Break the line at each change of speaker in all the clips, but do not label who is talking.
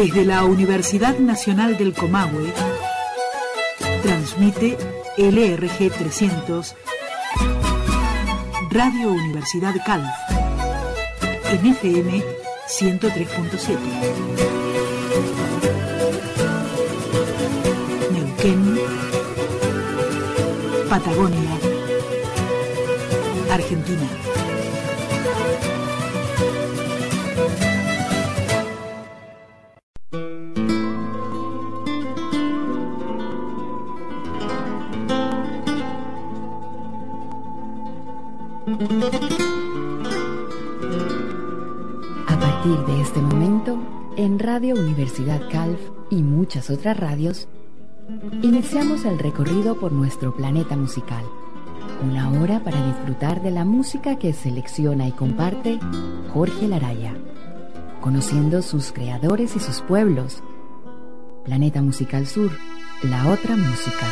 Desde la Universidad Nacional del Comahue, transmite LRG 300, Radio Universidad Calf, en FM 103.7. Neuquén, Patagonia, Argentina.
A partir de este momento, en Radio Universidad Calf y muchas otras radios, iniciamos el recorrido por nuestro planeta musical. Una hora para disfrutar de la música que selecciona y comparte Jorge Laraya, conociendo sus creadores y sus pueblos. Planeta Musical Sur, la otra música.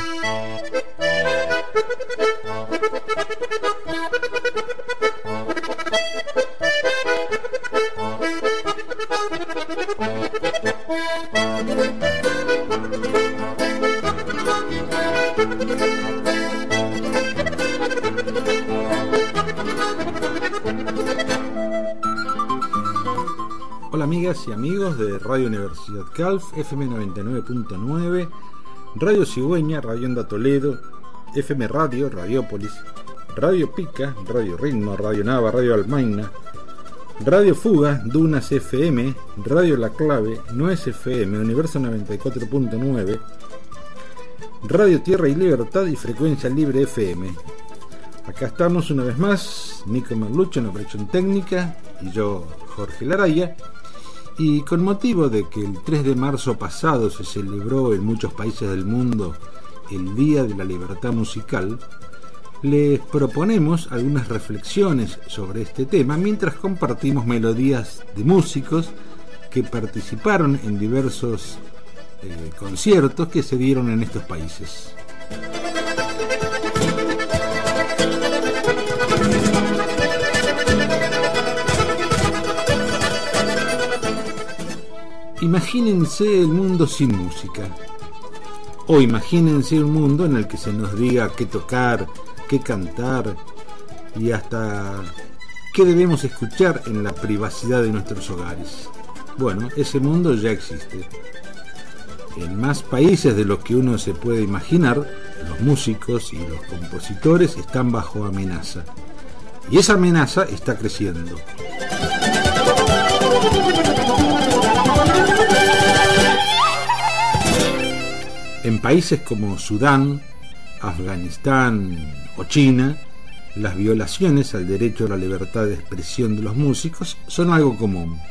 Hola amigas y amigos de Radio Universidad Calf, FM 99.9, Radio Cigüeña, Radio Onda Toledo, FM Radio, Radiópolis, Radio Pica, Radio Ritmo, Radio Nava, Radio Almaina, Radio Fuga, Dunas FM, Radio La Clave, Nuez FM, Universo 94.9, Radio Tierra y Libertad y Frecuencia Libre FM. Acá estamos una vez más, Nico Merlucho en operación técnica y yo, Jorge Laraya. Y con motivo de que el 3 de marzo pasado se celebró en muchos países del mundo el Día de la Libertad Musical, les proponemos algunas reflexiones sobre este tema mientras compartimos melodías de músicos que participaron en diversos conciertos que se dieron en estos países. Imagínense el mundo sin música, o imagínense un mundo en el que se nos diga qué tocar, qué cantar y hasta qué debemos escuchar en la privacidad de nuestros hogares. Bueno, ese mundo ya existe. En más países de lo que uno se puede imaginar, los músicos y los compositores están bajo amenaza. Y esa amenaza está creciendo. En países como Sudán, Afganistán o China, las violaciones al derecho a la libertad de expresión de los músicos son algo común.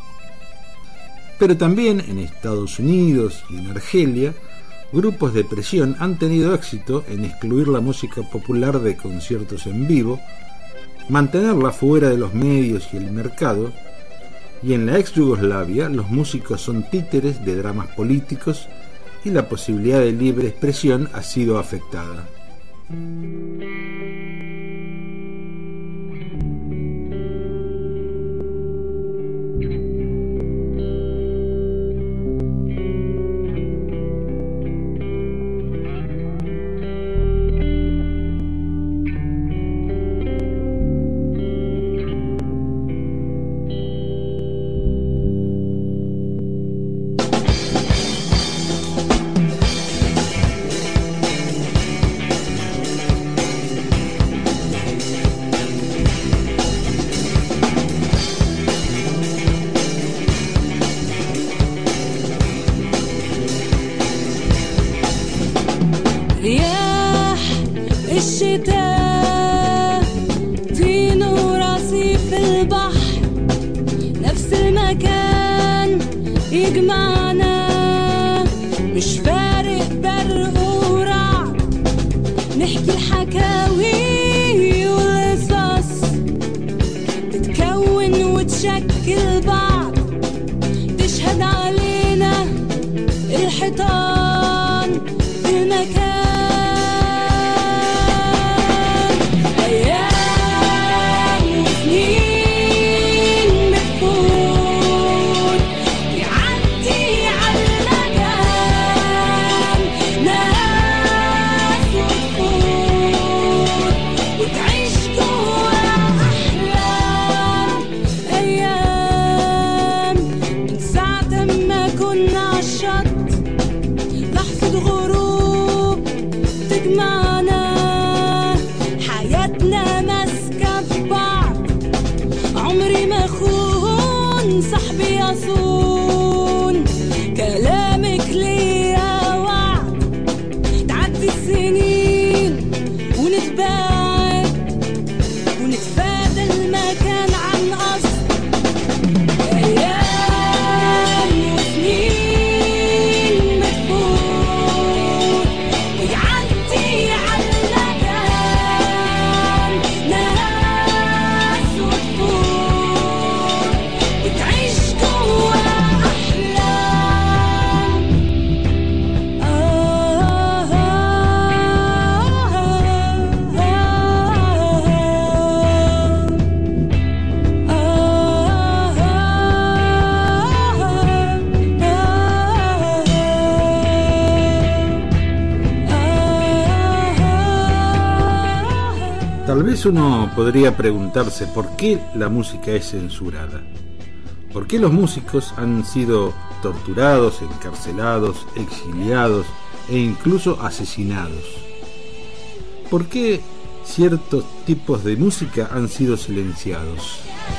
Pero también en Estados Unidos y en Argelia, grupos de presión han tenido éxito en excluir la música popular de conciertos en vivo, mantenerla fuera de los medios y el mercado, y en la ex Yugoslavia los músicos son títeres de dramas políticos y la posibilidad de libre expresión ha sido afectada.
Yeah. مصون كلامك ليا وعد تعدي السنين ونتباعد ونتفادى المكان عن قصد أيام وسنين بتفوت ويعدي عالمكان ناس وطفول وتعيش جوا أحلام
Tal vez uno podría preguntarse por qué la música es censurada. ¿Por qué los músicos han sido torturados, encarcelados, exiliados e incluso asesinados? ¿Por qué ciertos tipos de música han sido silenciados?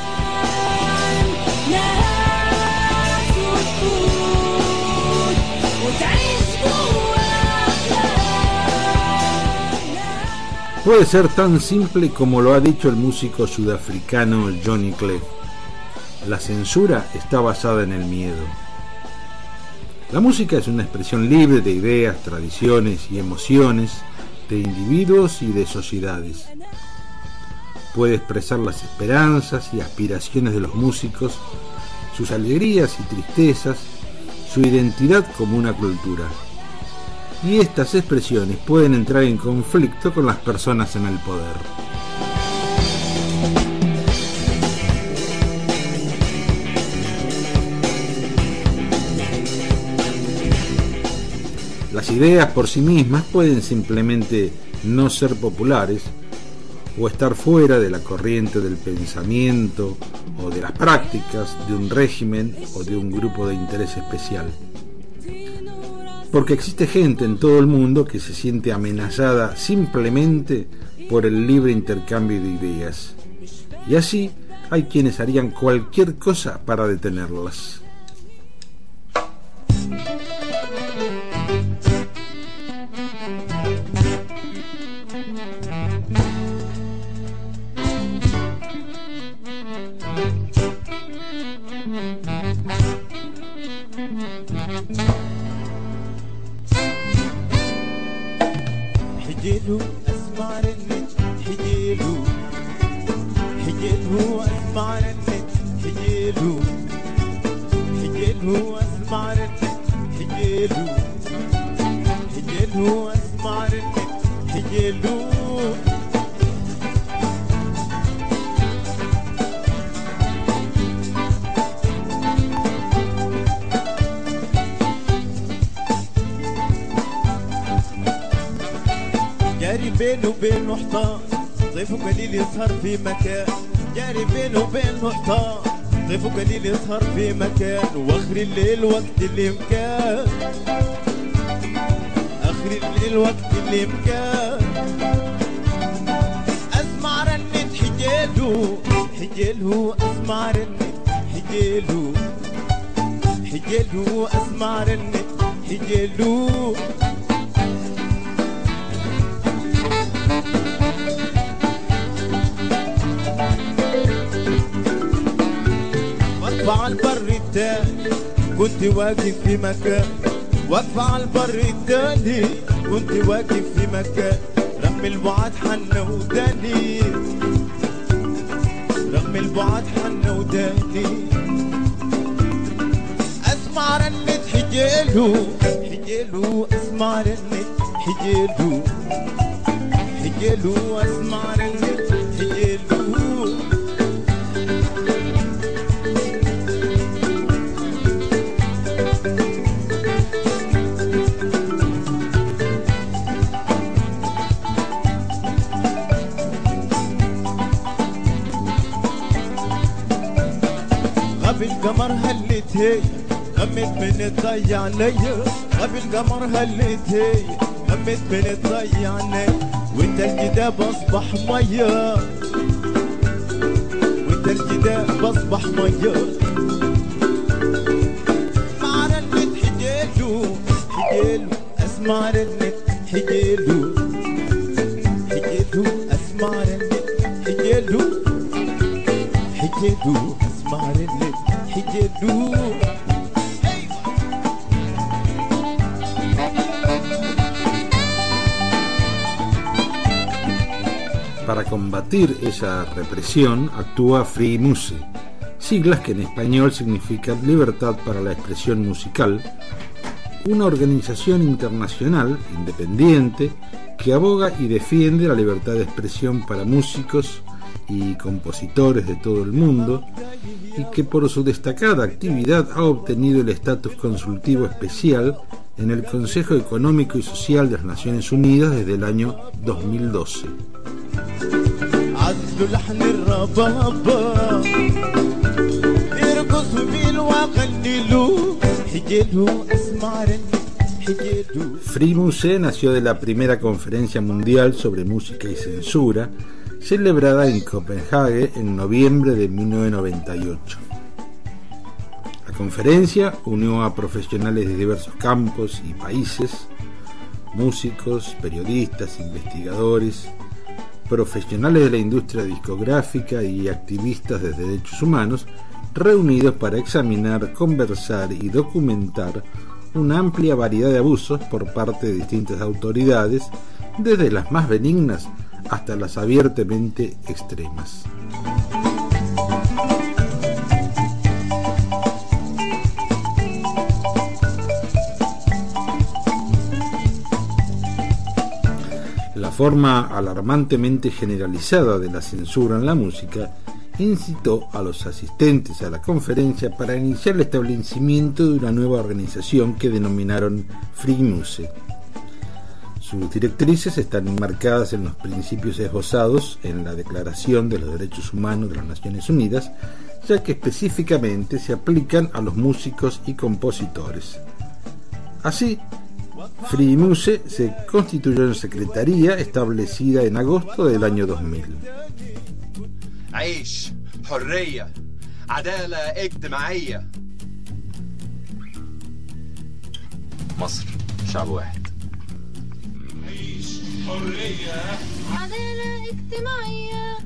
ناس وطفول وتعيش جوا أحلام
Puede ser tan simple como lo ha dicho el músico sudafricano Johnny Clegg. La censura está basada en el miedo. La música es una expresión libre de ideas, tradiciones y emociones de individuos y de sociedades. Puede expresar las esperanzas y aspiraciones de los músicos, sus alegrías y tristezas, su identidad como una cultura. Y estas expresiones pueden entrar en conflicto con las personas en el poder. Las ideas por sí mismas pueden simplemente no ser populares o estar fuera de la corriente del pensamiento o de las prácticas de un régimen o de un grupo de interés especial. Porque existe gente en todo el mundo que se siente amenazada simplemente por el libre intercambio de ideas. Y así hay quienes harían cualquier cosa para detenerlas.
حجيلو اسمع رنت حجيلو حجيلو اسمع رنت حجيلو حجيلو اسمع رنت حجيلو حجيلو اسمع رنت حجيلو جاري بينه وبينه حطام ضيفه قليل يسهر في مكان جاري بينه وبينه حطام ضيفه قليل يسهر في مكان واخر الليل وقت الامكان اخر الليل وقت الامكان اسمع رنة حجيلو حجيلو اسمع رنة حجيلو حجيلو اسمع رنة حجيلو واقفة على البر التاني كنت واقف في مكان واقفة على البر التاني كنت واقف في مكان رغم البعد حنة وداني رغم البعد حنة وداني اسمع رنة حجيلو حجيلو اسمع رنة حجيلو حجيلو اسمع رنة حجيلو القمر هلت هي غمت من الضي عليا غبي القمر هلت هي غمت من الضي عليا والتلج ده بصبح ميه والتلج ده بصبح ميه حجدو اسمع رنت حجدو.
Para combatir esa represión actúa Frimuse, siglas que en español significan Libertad para la Expresión Musical, una organización internacional independiente que aboga y defiende la libertad de expresión para músicos y compositores de todo el mundo, y que por su destacada actividad ha obtenido el estatus consultivo especial en el Consejo Económico y Social de las Naciones Unidas desde el año 2012.
عزلوا لحن الربابة يرقصوا بالوغني له حجدو اسمع رنت حجدو.
Frimuse nació de la primera conferencia mundial sobre música y censura, celebrada en Copenhague en noviembre de 1998. La conferencia unió a profesionales de diversos campos y países, músicos, periodistas, investigadores, profesionales de la industria discográfica y activistas de derechos humanos, reunidos para examinar, conversar y documentar una amplia variedad de abusos por parte de distintas autoridades, desde las más benignas hasta las abiertamente extremas. La forma alarmantemente generalizada de la censura en la música incitó a los asistentes a la conferencia para iniciar el establecimiento de una nueva organización que denominaron Frimuse. Sus directrices están enmarcadas en los principios esbozados en la Declaración de los Derechos Humanos de las Naciones Unidas, ya que específicamente se aplican a los músicos y compositores. Así, Frimuse se constituyó en secretaría establecida en agosto del año 2000.
عيش حرية عدالة اجتماعية. مصر شعب واحد. عيش حرية
عدالة اجتماعية.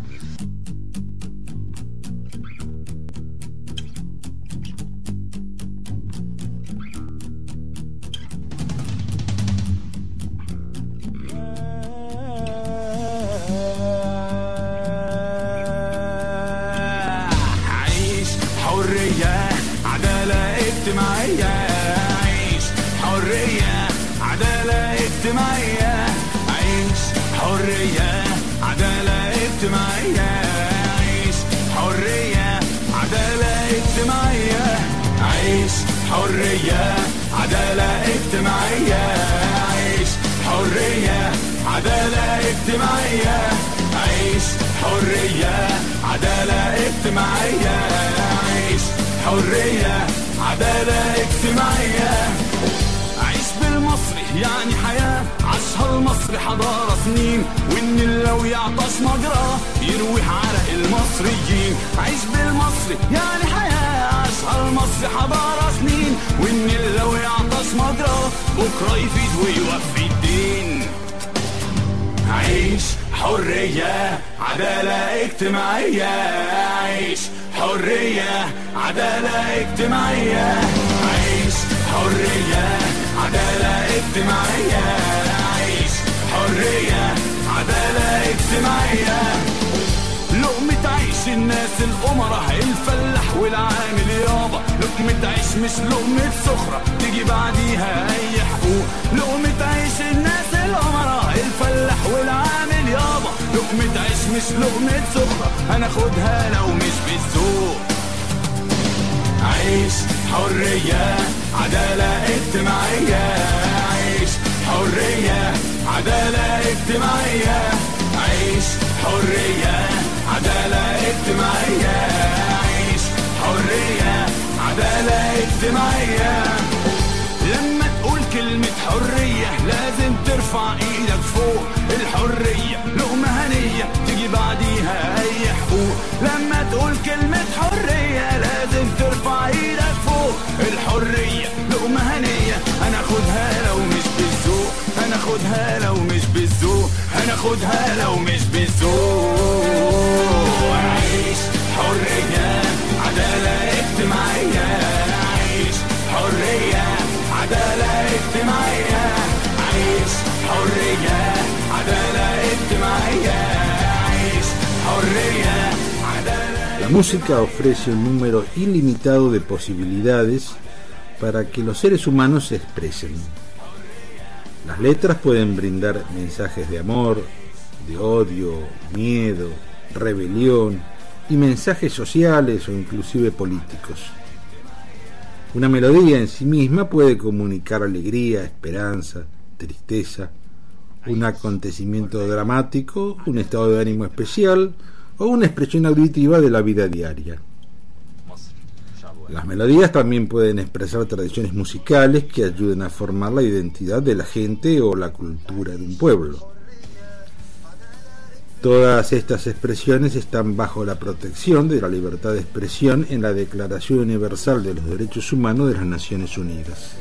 عيش حرية عدالة اجتماعية. عيش حرية عدالة اجتماعية. عيش حرية عدالة اجتماعية. عيش حرية عدالة اجتماعية. عيش حرية عدالة اجتماعية. عيش حرية عدالة اجتماعية. عيش حرية عدالة اجتماعية. عيش بالمصري يعني حياة عاشها المصري حضارة سنين، والنيل لو يعطش مجراه يروح عرق المصريين. عيش بالمصري يعني حياة عاشها المصري حضارة سنين، والنيل لو يعطش مجراه بكرة يفيد ويوفي الدين. عيش حرية عدالة اجتماعية. عيش حرية عدالة اجتماعية. عيش حرية عدالة اجتماعية. عيش حرية عدالة اجتماعية. لقمة عيش الناس الأمراء الفلاح والعامل يابا. لقمة عيش مش لقمة سخرة تيجي بعديها أي حقوق. لقمة عيش الناس الأمراء الفلاح والعامل يابا. لقمة عيش مش لقمة سخرة هناخدها لو مش بالذوق. عيش حرية عدالة اجتماعية. عيش حرية عدالة اجتماعية. عيش حرية عدالة اجتماعية. عيش حرية عدالة اجتماعية. لما تقول كلمة حرية لازم ترفع ايدك فوق. الحرية لقمة هنية تيجي بعديها اي حقوق. لما تقول كلمة حرية لازم ترفع ايدك فوق. الحرية لقمة هنية هناخدها لو مش بالذوق. هناخدها لو مش بالذوق. هناخدها لو مش بالذوق. عيش حرية
música ofrece un número ilimitado de posibilidades para que los seres humanos se expresen. Las letras pueden brindar mensajes de amor, de odio, miedo, rebelión y mensajes sociales o inclusive políticos. Una melodía en sí misma puede comunicar alegría, esperanza, tristeza, un acontecimiento dramático, un estado de ánimo especial o una expresión auditiva de la vida diaria. Las melodías también pueden expresar tradiciones musicales que ayuden a formar la identidad de la gente o la cultura de un pueblo. Todas estas expresiones están bajo la protección de la libertad de expresión en la Declaración Universal de los Derechos Humanos de las Naciones Unidas.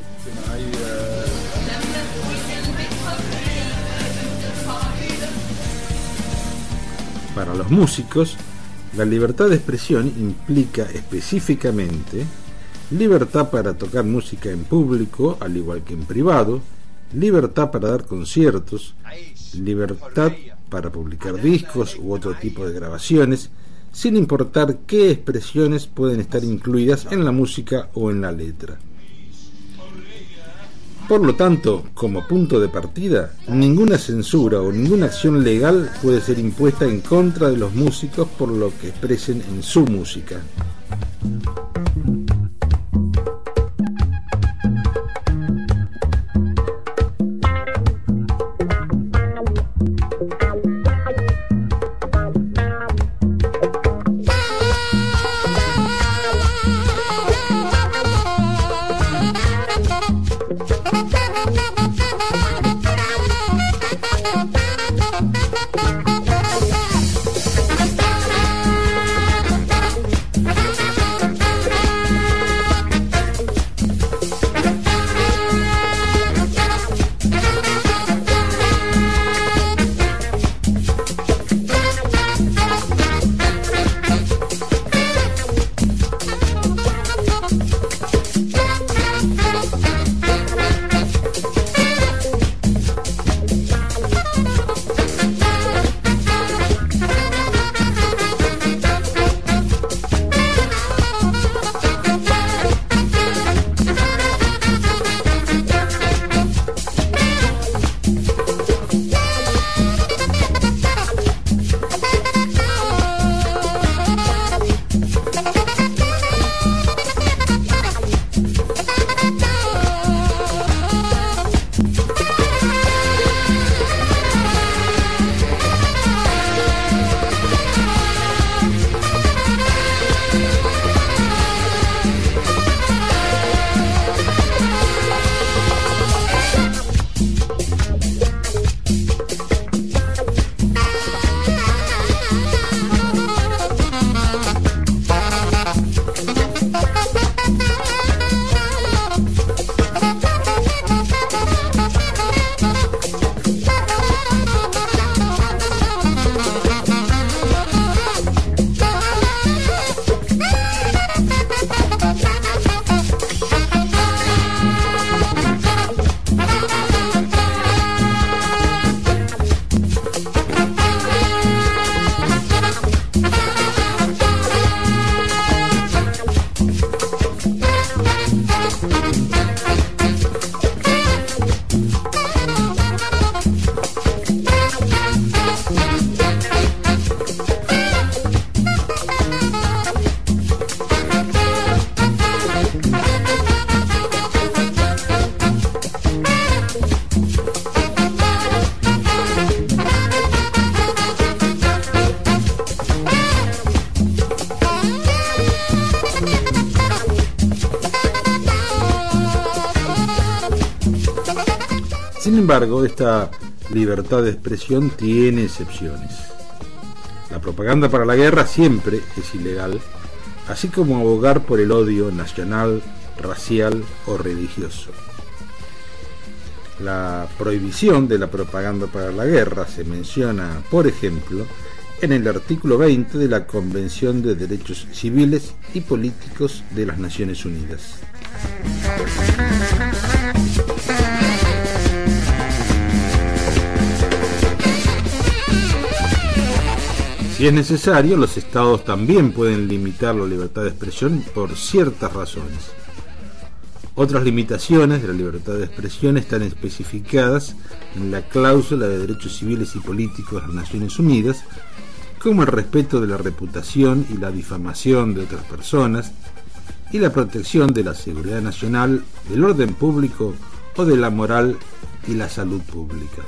Para los músicos, la libertad de expresión implica específicamente libertad para tocar música en público, al igual que en privado, libertad para dar conciertos, libertad para publicar discos u otro tipo de grabaciones, sin importar qué expresiones pueden estar incluidas en la música o en la letra. Por lo tanto, como punto de partida, ninguna censura o ninguna acción legal puede ser impuesta en contra de los músicos por lo que expresen en su música. Sin embargo, esta libertad de expresión tiene excepciones. La propaganda para la guerra siempre es ilegal, así como abogar por el odio nacional, racial o religioso. La prohibición de la propaganda para la guerra se menciona, por ejemplo, en el artículo 20 de la Convención de Derechos Civiles y Políticos de las Naciones Unidas. Si es necesario, los estados también pueden limitar la libertad de expresión por ciertas razones. Otras limitaciones de la libertad de expresión están especificadas en la cláusula de derechos civiles y políticos de las Naciones Unidas, como el respeto de la reputación y la difamación de otras personas, y la protección de la seguridad nacional, del orden público o de la moral y la salud pública.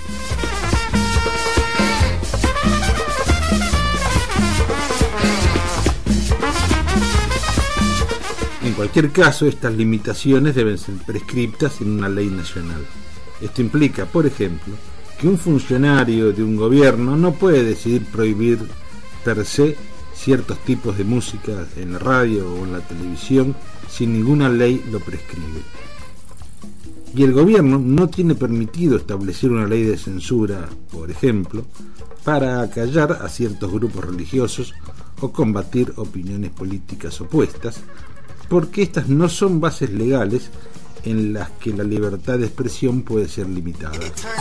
En cualquier caso, estas limitaciones deben ser prescriptas en una ley nacional. Esto implica, por ejemplo, que un funcionario de un gobierno no puede decidir prohibir per se ciertos tipos de música en la radio o en la televisión si ninguna ley lo prescribe. Y el gobierno no tiene permitido establecer una ley de censura, por ejemplo, para acallar a ciertos grupos religiosos o combatir opiniones políticas opuestas, porque estas no son bases legales en las que la libertad de expresión puede ser limitada.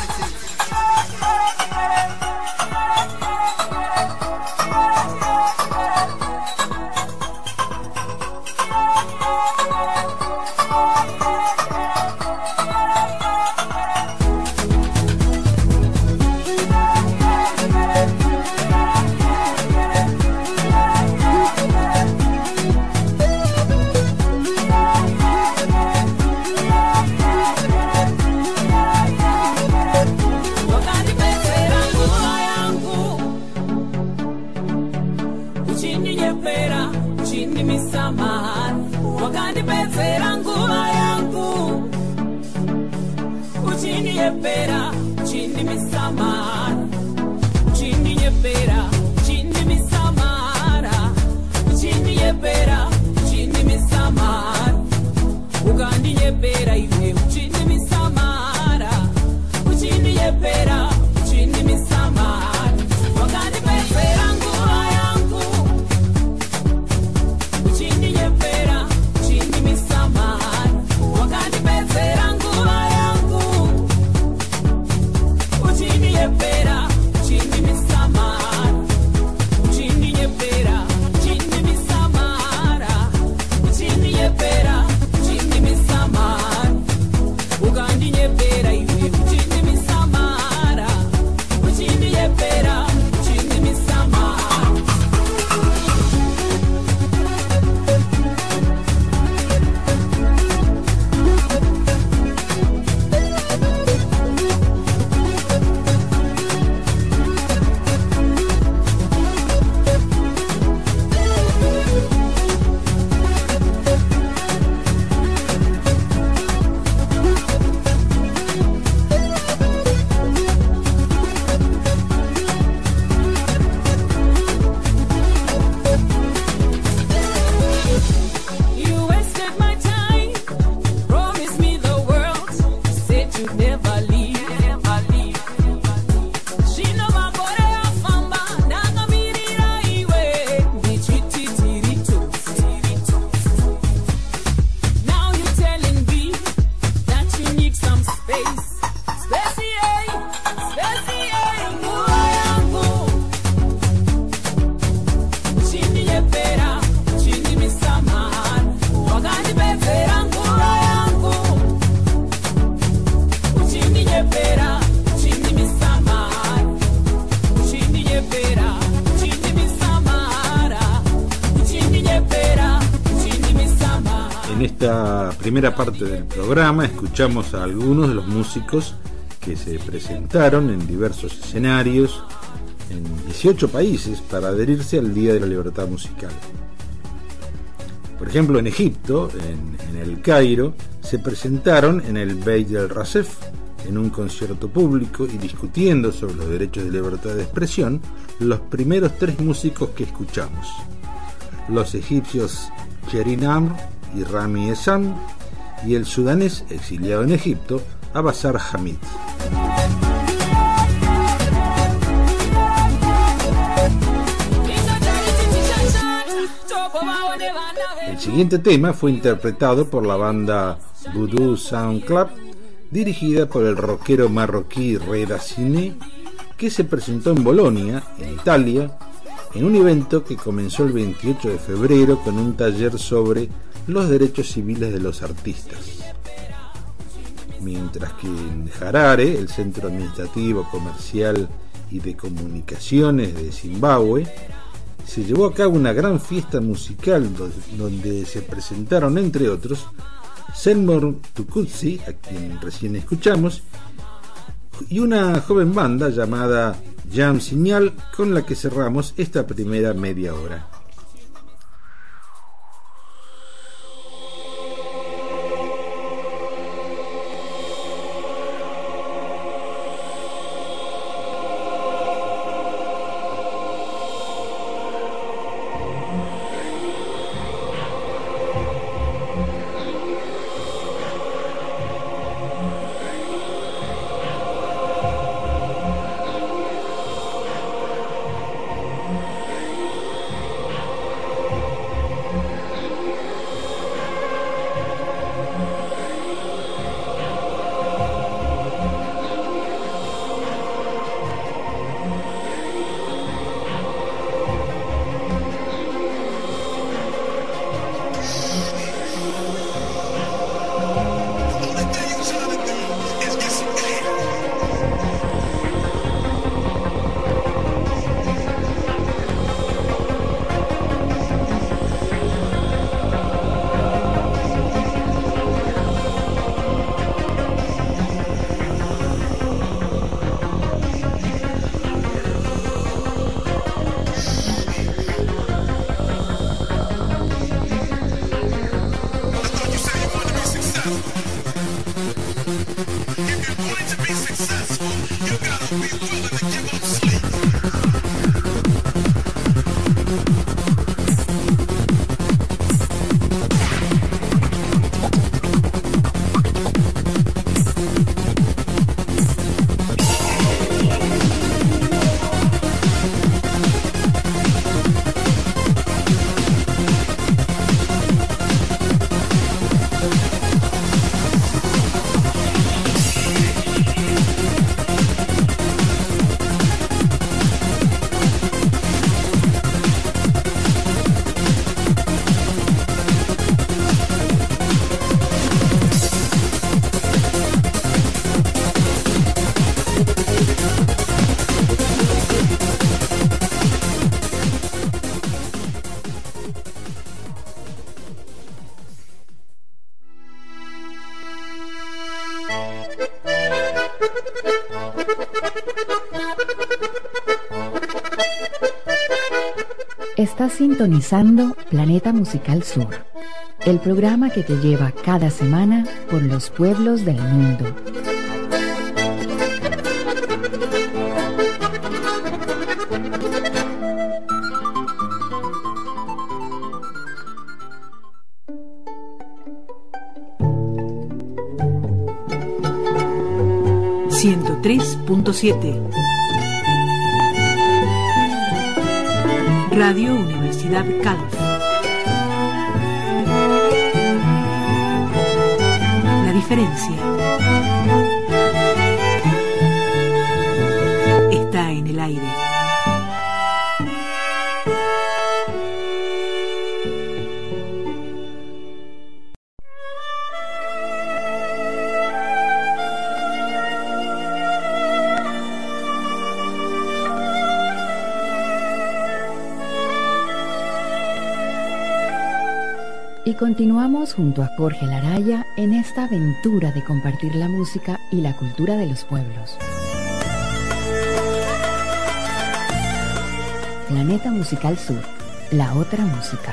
En esta primera parte del programa escuchamos a algunos de los músicos que se presentaron en diversos escenarios en 18 países para adherirse al Día de la Libertad Musical. Por ejemplo, en Egipto, en el Cairo, se presentaron en el Beit del Rasef en un concierto público y discutiendo sobre los derechos de libertad de expresión los primeros 3 músicos que escuchamos: los egipcios Sherin Amr y Rami Esam, y el sudanés exiliado en Egipto, Abbasar Hamid. El siguiente tema fue interpretado por la banda Voodoo Sound Club, dirigida por el rockero marroquí Reda Sine, que se presentó en Bolonia, en Italia, en un evento que comenzó el 28 de febrero con un taller sobre los derechos civiles de los artistas. Mientras que en Harare, el centro administrativo, comercial y de comunicaciones de Zimbabue, se llevó a cabo una gran fiesta musical donde se presentaron, entre otros, Selmor Tukutsi, a quien recién escuchamos, y una joven banda llamada Jam Signal, con la que cerramos esta primera media hora.
Estás sintonizando Planeta Musical Sur, el programa que te lleva cada semana por los pueblos del mundo.
Radio Universidad Calf. La diferencia está en el aire.
Y continuamos junto a Jorge Laraya en esta aventura de compartir la música y la cultura de los pueblos. Planeta Musical Sur, la otra música.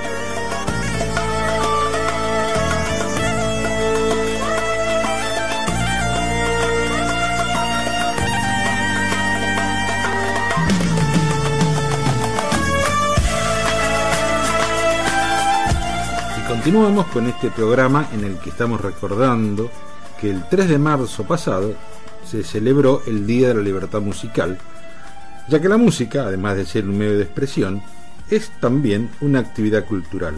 Continuamos con este programa en el que estamos recordando que el 3 de marzo pasado se celebró el Día de la Libertad Musical, ya que la música, además de ser un medio de expresión, es también una actividad cultural.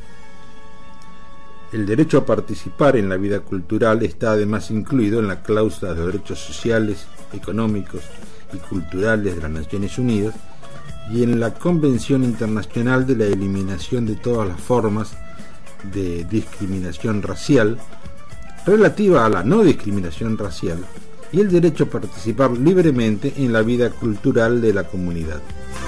El derecho a participar en la vida cultural está además incluido en la cláusula de los derechos sociales, económicos y culturales de las Naciones Unidas y en la Convención Internacional de la Eliminación de todas las formas de discriminación racial, relativa a la no discriminación racial y el derecho a participar libremente en la vida cultural de la comunidad.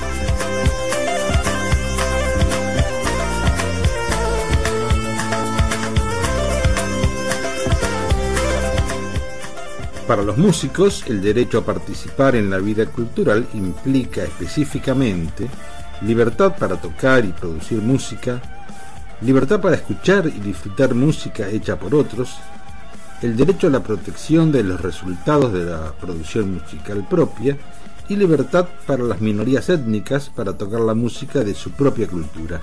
Para los músicos, el derecho a participar en la vida cultural implica específicamente libertad para tocar y producir música, libertad para escuchar y disfrutar música hecha por otros, el derecho a la protección de los resultados de la producción musical propia y libertad para las minorías étnicas para tocar la música de su propia cultura.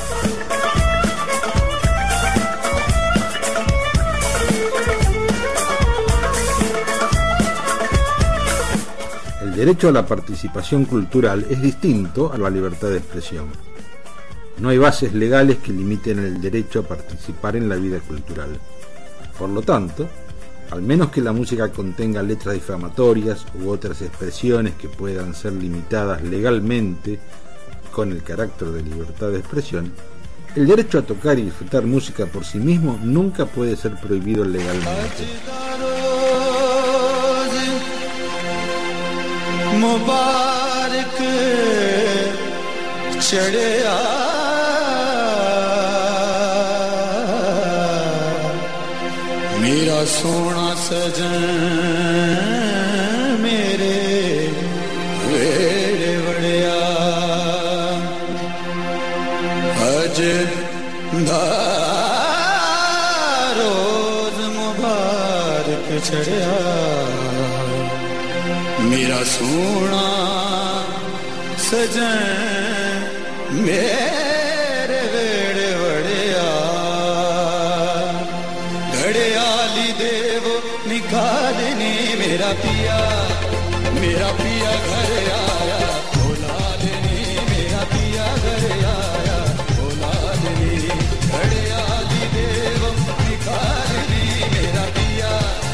El derecho a la participación cultural es distinto a la libertad de expresión. No hay bases legales que limiten el derecho a participar en la vida cultural. Por lo tanto, al menos que la música contenga letras difamatorias u otras expresiones que puedan ser limitadas legalmente con el carácter de libertad de expresión, el derecho a tocar y disfrutar música por sí mismo nunca puede ser prohibido legalmente.
मुबारक चढ़िया मेरा सोना सजन मेरे वेड़े वड़िया अज दा रोज मुबारक चढ़िया मेरा सोना सजन मेरे वेड़े वड़िया घड़ियाली देव निकालनी मेरा पिया घर आया औलादनी मेरा पिया घर आया औलादनी घड़ियाली देव निकालनी मेरा पिया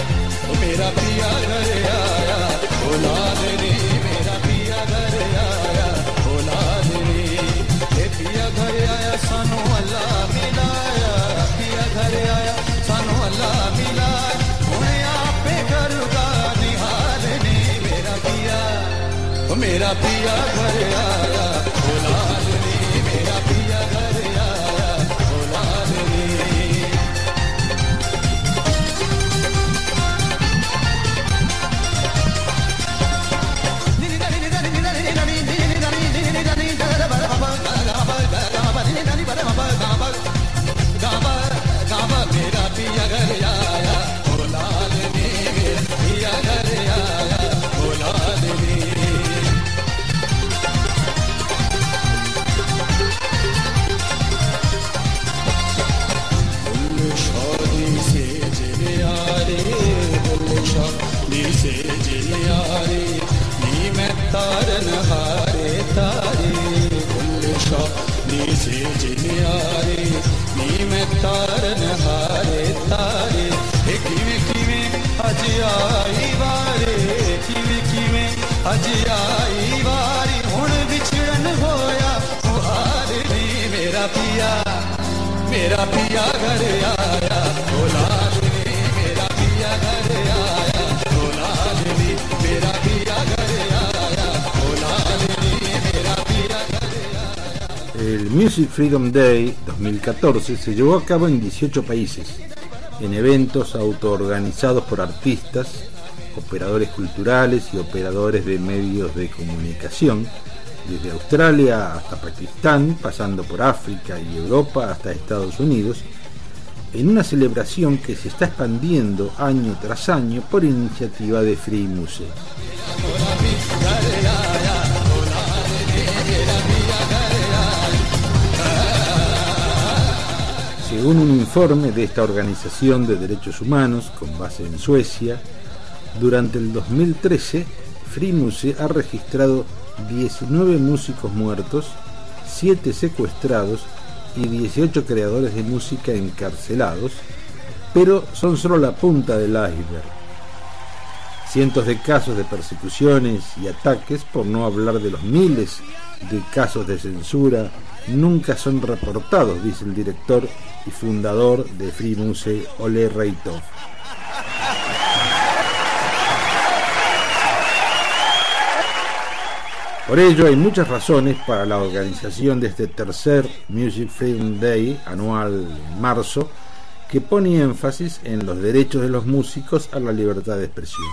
घर आया औलादनी मेरा पिया घर आया औलादनी पिया घर आया सानू अल्लाह मिलाया पिया घर आया सानू अल्लाह मिलाया हुणे आपे करूगा निहारनी मेरा पिया घर आया औलादनी मेरा पिया घर आया औलादनी तारन हारे तारे गुल शादी से जिनियारे नी मैं तारन हारे तारे किवें किवें अज आई वारे किवें अज आई वारी हुण विछड़न होया मुहारनी मेरा पिया घर आया औलादनी मेरा पिया घर आया औलादनी मेरा पिया घर आया औलादनी मेरा पिया घर आया.
El Music Freedom Day 2014 se llevó a cabo en 18 países, en eventos autoorganizados por artistas, operadores culturales y operadores de medios de comunicación, desde Australia hasta Pakistán, pasando por África y Europa hasta Estados Unidos, en una celebración que se está expandiendo año tras año por iniciativa de Free Music. Según un informe de esta organización de derechos humanos con base en Suecia, durante el 2013 Free Music ha registrado 19 músicos muertos, 7 secuestrados y 18 creadores de música encarcelados, pero son solo la punta del iceberg. Cientos de casos de persecuciones y ataques, por no hablar de los miles de casos de censura, nunca son reportados, dice el director y fundador de Free Muse, Ole Reitov. Por ello hay muchas razones para la organización de este tercer Music Freedom Day anual en marzo, que pone énfasis en los derechos de los músicos a la libertad de expresión.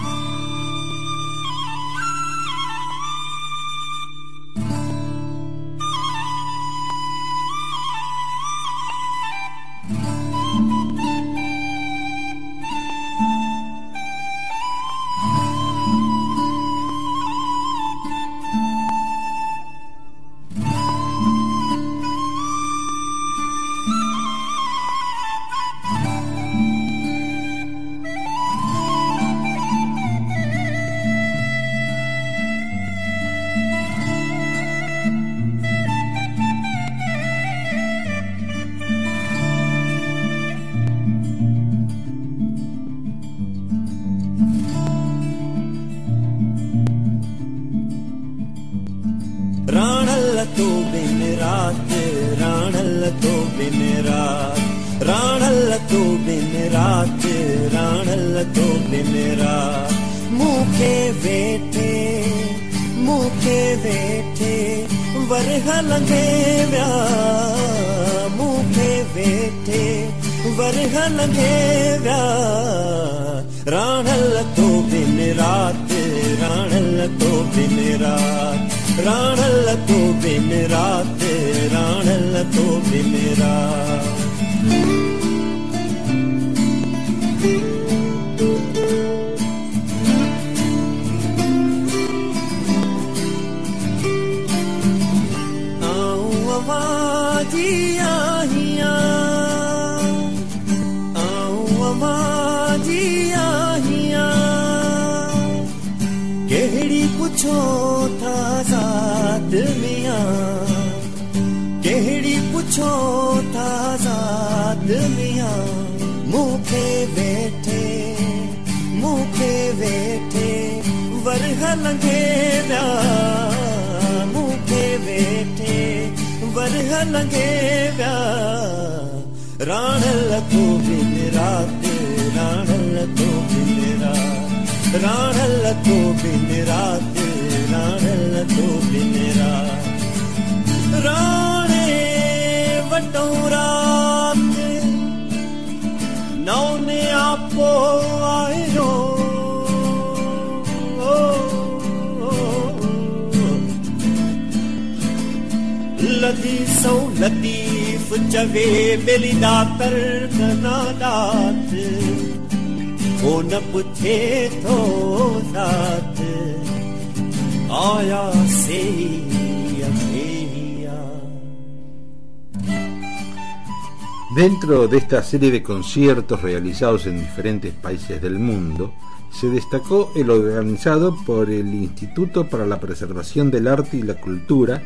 Dentro de esta serie de conciertos realizados en diferentes países del mundo, se destacó el organizado por el Instituto para la Preservación del Arte y la Cultura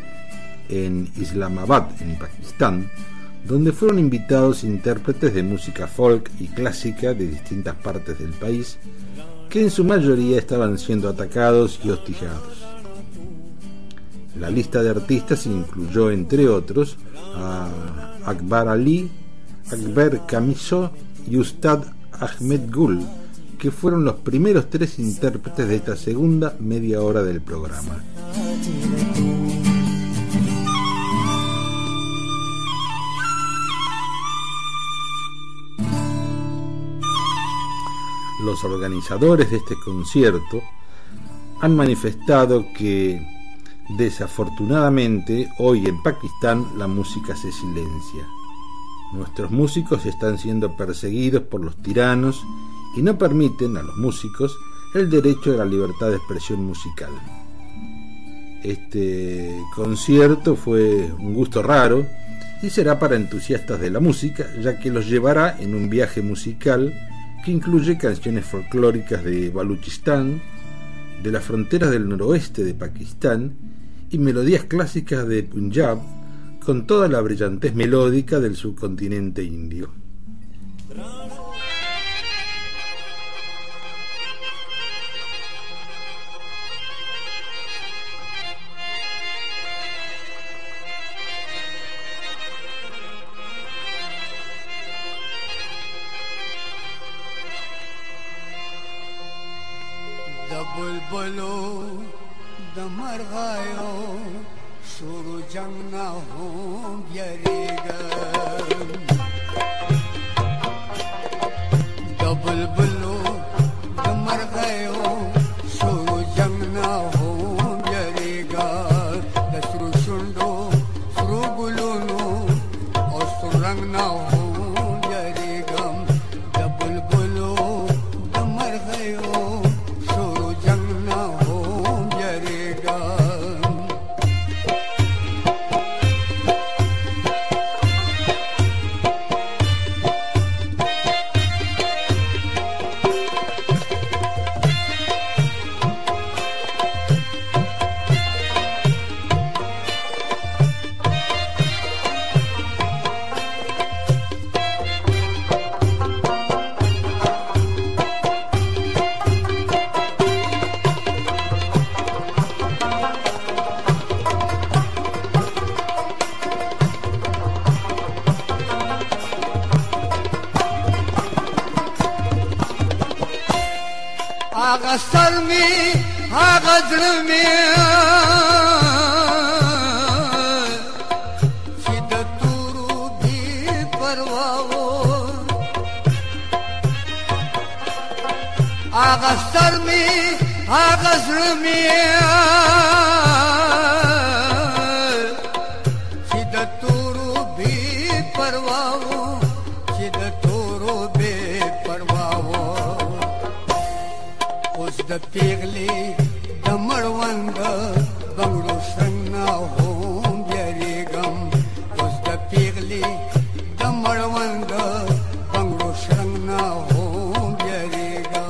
en Islamabad, en Pakistán, donde fueron invitados intérpretes de música folk y clásica de distintas partes del país, que en su mayoría estaban siendo atacados y hostigados. La lista de artistas incluyó, entre otros, a Akbar Ali, Akbar Kamiso y Ustad Ahmed Gul, que fueron los primeros tres intérpretes de esta segunda media hora del programa. Los organizadores de este concierto han manifestado que desafortunadamente hoy en Pakistán la música se silencia. Nuestros músicos están siendo perseguidos por los tiranos y no permiten a los músicos el derecho a la libertad de expresión musical. Este concierto fue un gusto raro y será para entusiastas de la música, ya que los llevará en un viaje musical que incluye canciones folclóricas de Baluchistán, de las fronteras del noroeste de Pakistán y melodías clásicas de Punjab, con toda la brillantez melódica del subcontinente indio.
بلبلو د مرغایو شروع جنگ نه هم یریږم د بلبلو د مرغایو شروع جنگ نه هم یریږم د سرو شونډو سرو ګلونو او سرو رنګ نه هم یریږم د بلبلو د مرغایو شروع جنگ نه هم یریږم آغا سر میں آغا دل میں شدتورو بھی پرواو آغا سر میں آغا دل میں شدتورو بھی پرواو شدتورو بھی پرواو د پیغلی د مړوند بنګړو څنګه هم یریږم اوس د پیغلی د مړوند بنګړو څنګه هم یریږم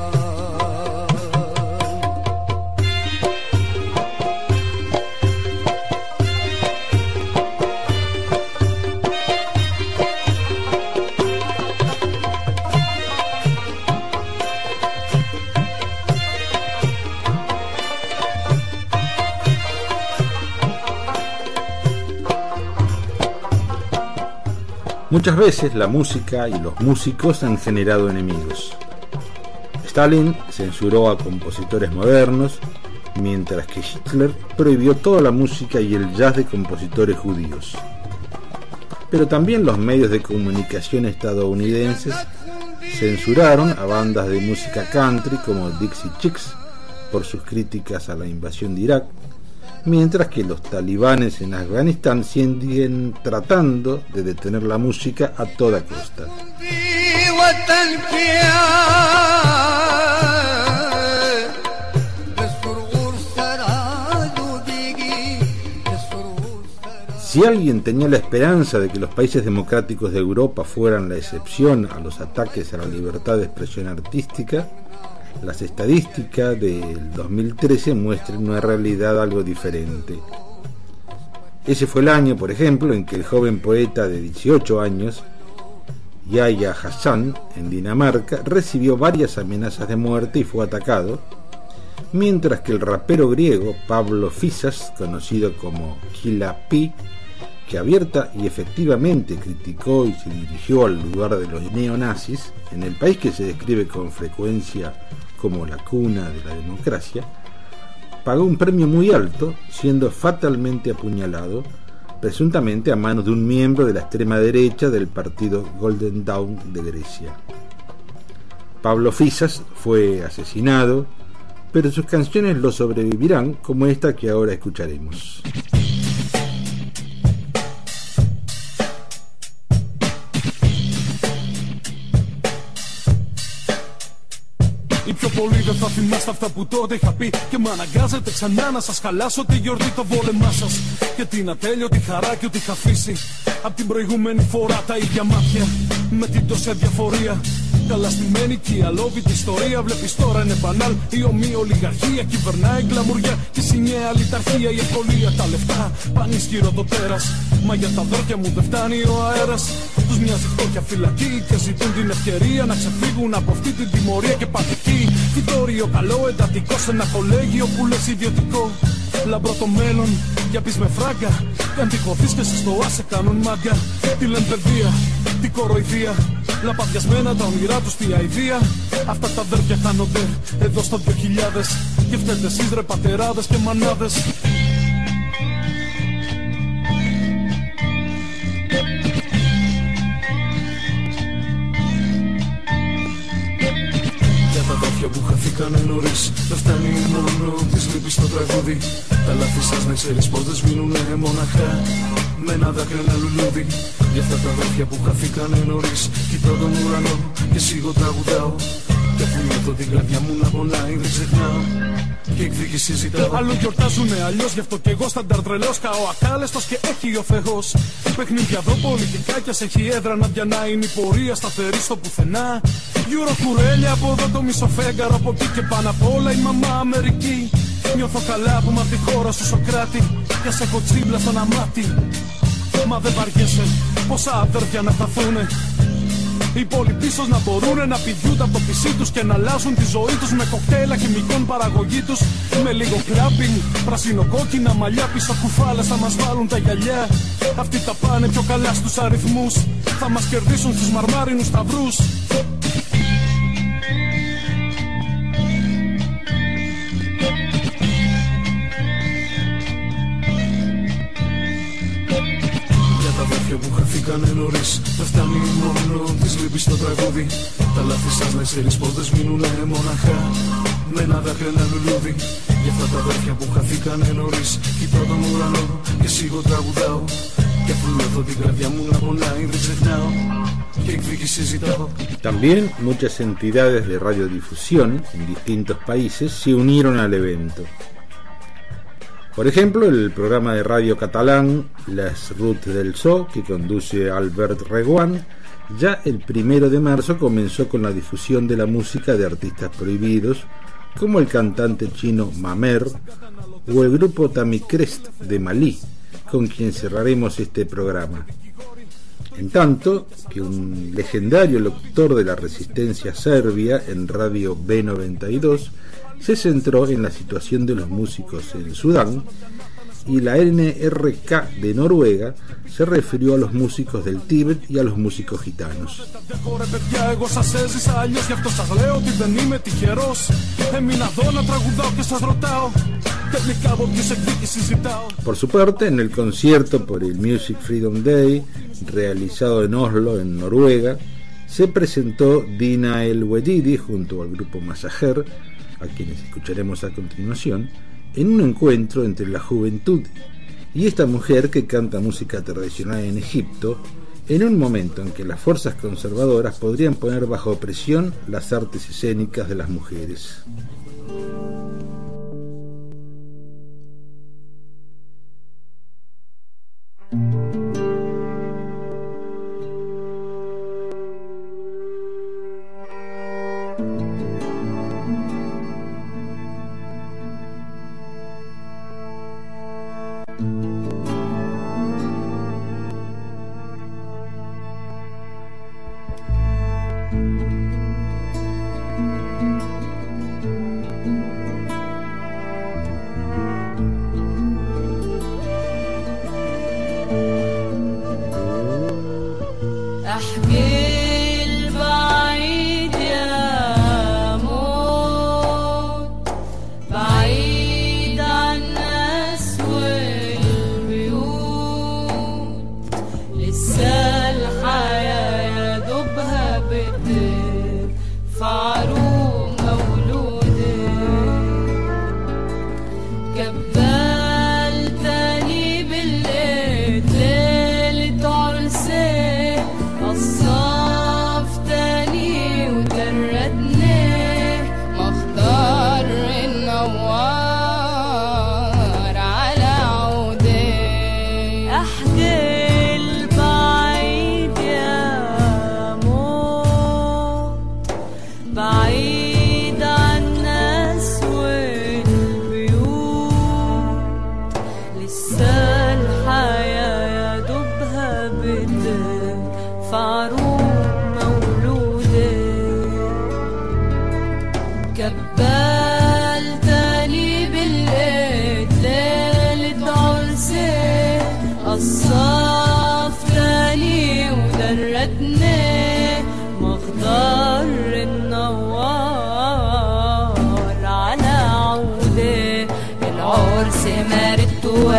Muchas veces la música y los músicos han generado enemigos. Stalin censuró a compositores modernos, mientras que Hitler prohibió toda la música y el jazz de compositores judíos. Pero también los medios de comunicación estadounidenses censuraron a bandas de música country como Dixie Chicks por sus críticas a la invasión de Irak, mientras que los talibanes en Afganistán siguen tratando de detener la música a toda costa. Si alguien tenía la esperanza de que los países democráticos de Europa fueran la excepción a los ataques a la libertad de expresión artística, las estadísticas del 2013 muestran una realidad algo diferente. Ese fue el año, por ejemplo, en que el joven poeta de 18 años, Yahya Hassan, en Dinamarca, recibió varias amenazas de muerte y fue atacado, mientras que el rapero griego Pablo Fisas, conocido como Killa P, que abierta y efectivamente criticó y se dirigió al lugar de los neonazis, en el país que se describe con frecuencia como la cuna de la democracia, pagó un premio muy alto, siendo fatalmente apuñalado, presuntamente a manos de un miembro de la extrema derecha del partido Golden Dawn de Grecia. Pablo Fisas fue asesinado, pero sus canciones lo sobrevivirán, como esta que ahora escucharemos.
Ή πιο πολύ δεν θα θυμάστε αυτά που τότε είχα πει. Και μ' αναγκάζετε ξανά να σας χαλάσω τη γιορτή το βόλεμά σας. Και την ατέλειωτη χαρά και ότι είχα αφήσει απ' την προηγούμενη φορά τα ίδια μάτια. Με την τόση αδιαφορία. Καλά στημένη και η αλόβητη ιστορία. Βλέπεις τώρα είναι μπανάλ. Η ομοιολιγαρχία κυβερνάει γκλαμουριά. Και η συνιαία λιταρχία, η ευκολία, τα λεφτά. Πανίσχυρο το τέρας. Μα για τα δόκια μου δεν φτάνει ο αέρας. Τους μοιάζει φτώχεια φυλακή και ζητούν την ευκαιρία να ξεφύγουν από αυτή την τιμωρία και πατική. Φυτόριο καλό εντατικό σε ένα κολέγιο που λες ιδιωτικό. Λαμπρό το μέλλον, για πεις με φράγκα. Κι αν τυχωθείς και σε στο άσε κάνουν μάγκα. Τι λένε παιδεία, τι κοροϊδία. Λαπαδιασμένα τα όνειρά τους, τι αηδία. Αυτά τα αδέρφια χάνονται εδώ στο 2000. Και φταίτε εσείς ρε πατεράδες και μανάδες. Για τα αδέρφια που χαθήκανε νωρίς, δεν φτάνει μόνο της λύπης στο τραγούδι. Τα λάθη σας να ξέρεις πως δεν σβήνουνε μοναχά με ένα δάκρυ ένα λουλούδι. Για αυτά τα αδέρφια που χαθήκανε νωρίς, κοιτάω τον ουρανό και σίγω τραγουδάω. Και αφού νιώθω την καρδιά μου να πονάει δεν ξεχνάω και εκδίκηση ζητάω. Αλλού γιορτάζουνε αλλιώς, γι' αυτό κι εγώ στανταρ τρελός. Καώ ακάλεστος και έχει ο Θεός. Παιχνίδια εδώ πολιτικά κι ας έχει έδρα να διανάει. Είναι η πορεία σταθερή στο πουθενά. Γιούρο κουρέλια από εδώ το μισοφέγγαρο, από εκεί και πάνω απ' όλα η μαμά Αμερική. Νιώθω καλά που είμαι απ' τη χώρα σου Σοκράτη, κι ας έχω τσίμπλα στον αμάτι. Μα δεν βαριέσαι πόσα αδέρφια να χαθούνε. Οι υπόλοιποι ίσως να μπορούνε να πηδιούνται από το πισί τους και να αλλάζουν τη ζωή τους με κοκτέιλα χημικών παραγωγή τους. Με λίγο κλάπινγκ, πρασινοκόκκινα μαλλιά, πίσω κουφάλες θα μας βάλουν τα γυαλιά. Αυτοί τα πάνε πιο καλά στους αριθμούς, θα μας κερδίσουν στους μαρμάρινους σταυρούς. Που χαθήκανε νωρίς, δεν φτάνει μόνο της λύπης στο τραγούδι. Τα λάθη σας να ξέρεις πως δεν σβήνουνε μοναχά με ένα δάκρυ ένα λουλούδι. Για αυτά τα αδέρφια που χαθήκανε νωρίς, κοιτάω τον ουρανό και σίγω τραγουδάω. Και αφού νιώθω την καρδιά μου να πονάει δεν ξεχνάω και εκδίκηση ζητάω.
También muchas entidades de radiodifusión en distintos países se unieron al evento. Por ejemplo, el programa de radio catalán Las Routes del So, que conduce Albert Reguant, ya el 1 de marzo comenzó con la difusión de la música de artistas prohibidos, como el cantante chino Mamer o el grupo Tamikrest de Malí, con quien cerraremos este programa. En tanto que un legendario locutor de la resistencia serbia en Radio B92 se centró en la situación de los músicos en Sudán, y la NRK de Noruega se refirió a los músicos del Tíbet y a los músicos gitanos. Por su parte, en el concierto por el Music Freedom Day realizado en Oslo, en Noruega, se presentó Dina El Wedidi junto al grupo Masajer, a quienes escucharemos a continuación, en un encuentro entre la juventud y esta mujer que canta música tradicional en Egipto, en un momento en que las fuerzas conservadoras podrían poner bajo presión las artes escénicas de las mujeres.
مخضر النوار على عود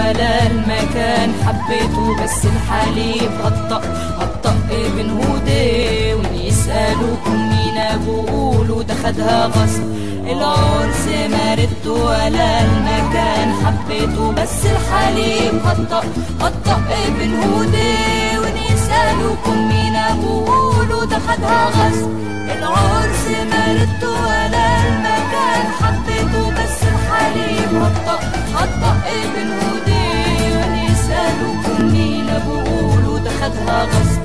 ولا المكان حبيته، بس الحليب هطق ابن هودي. واللي يسألوكم مين أقولوا ده خدها غصب. العرس ما ردته ولا المكان حبيته، بس الحليب هطق ابن هودي. واللي يسألوكم مين أقولوا ده خدها غصب. العرس ما ردته ولا المكان حبيته، بس الحليب هطق ابن هودي. واللي يسألوكم مين أقولوا ده خدها غصب.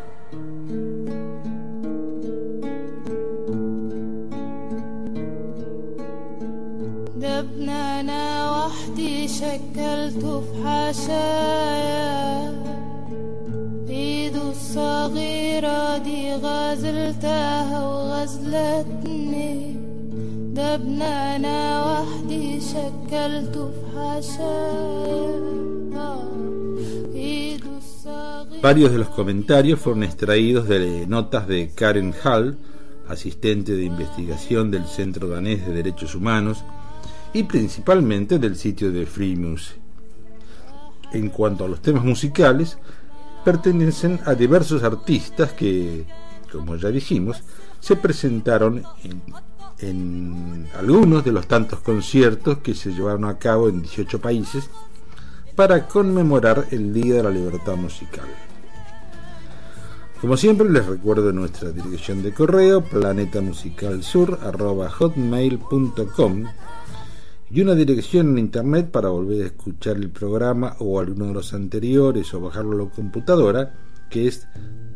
ده ابن أنا وحدي شكلته في حشايا، ايده الصغيرة دي غزلتها وغزلتني. ده ابن أنا وحدي شكلته في حشايا، ايده الصغيرة.
Varios de los comentarios fueron extraídos de notas de Karen Hall, asistente de investigación del Centro Danés de Derechos Humanos, y principalmente del sitio de Free Music. En cuanto a los temas musicales, pertenecen a diversos artistas que, como ya dijimos, se presentaron en algunos de los tantos conciertos que se llevaron a cabo en 18 países para conmemorar el Día de la Libertad Musical. Como siempre, les recuerdo nuestra dirección de correo planetamusicalsur@hotmail.com y una dirección en internet para volver a escuchar el programa o alguno de los anteriores o bajarlo a la computadora, que es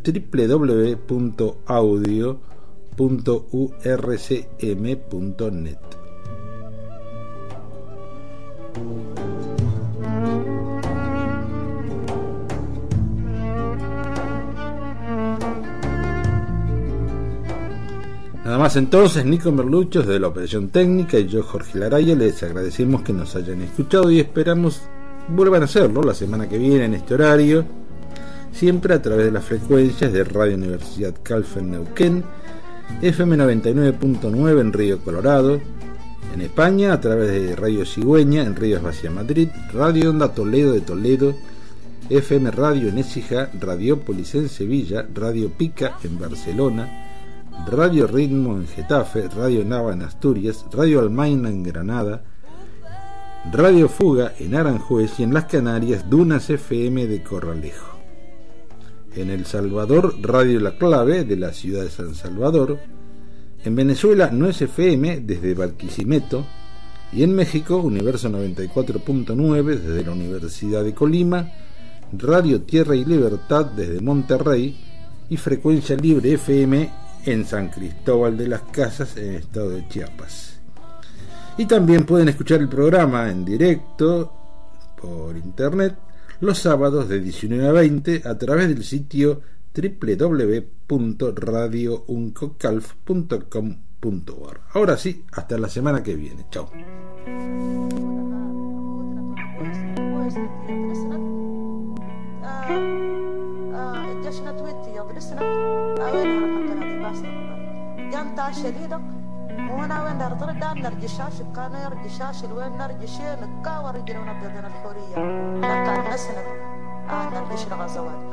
www.audio.urcm.net. Nada más entonces, Nico Merluchos de la Operación Técnica y yo, Jorge Laraya, les agradecemos que nos hayan escuchado y esperamos vuelvan a hacerlo la semana que viene en este horario, siempre a través de las frecuencias de Radio Universidad Calf en Neuquén, FM 99.9 en Río Colorado, en España a través de Radio Cigüeña en Ríos Vacia Madrid, Radio Onda Toledo de Toledo, FM Radio en Écija, Radiópolis en Sevilla, Radio Pica en Barcelona, Radio Ritmo en Getafe, Radio Nava en Asturias, Radio Almaina en Granada, Radio Fuga en Aranjuez y en las Canarias, Dunas FM de Corralejo. En El Salvador, Radio La Clave de la ciudad de San Salvador. En Venezuela, Nuez FM desde Barquisimeto. Y en México, Universo 94.9 desde la Universidad de Colima, Radio Tierra y Libertad desde Monterrey y Frecuencia Libre FM en San Cristóbal de las Casas, en el estado de Chiapas. Y también pueden escuchar el programa en directo por internet los sábados de 19 a 20 a través del sitio www.radiouncocalf.com.ar. Ahora sí, hasta la semana que viene. Chao.
جنطة شديدة وهنا وين نرطردان نرجشاش كانوا يرجشاش الوين نرجشين نكاور رجل ونبدأ الحورية لكن نسنك نرجش الغزوات.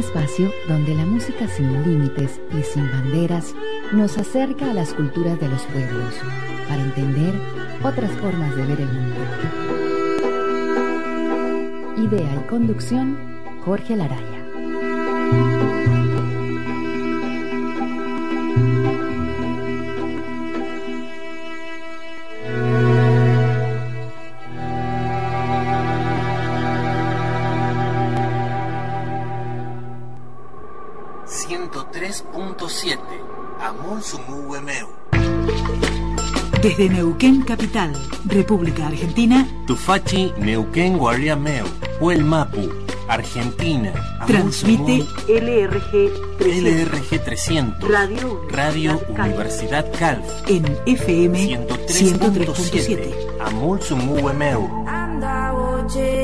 espacio donde la música sin límites y sin banderas nos acerca a las culturas de los pueblos para entender otras formas de ver el mundo. Idea y conducción, Jorge Laraya.
Amor Sumuhuemeu.
Desde Neuquén Capital, República Argentina,
Tufachi Neuquén Guarriameu, Huelmapu, Argentina.
Transmite LRG
300.
Radio
Universidad Calf.
En FM 103.7.
Amor Sumuhuemeu.
Anda, oye.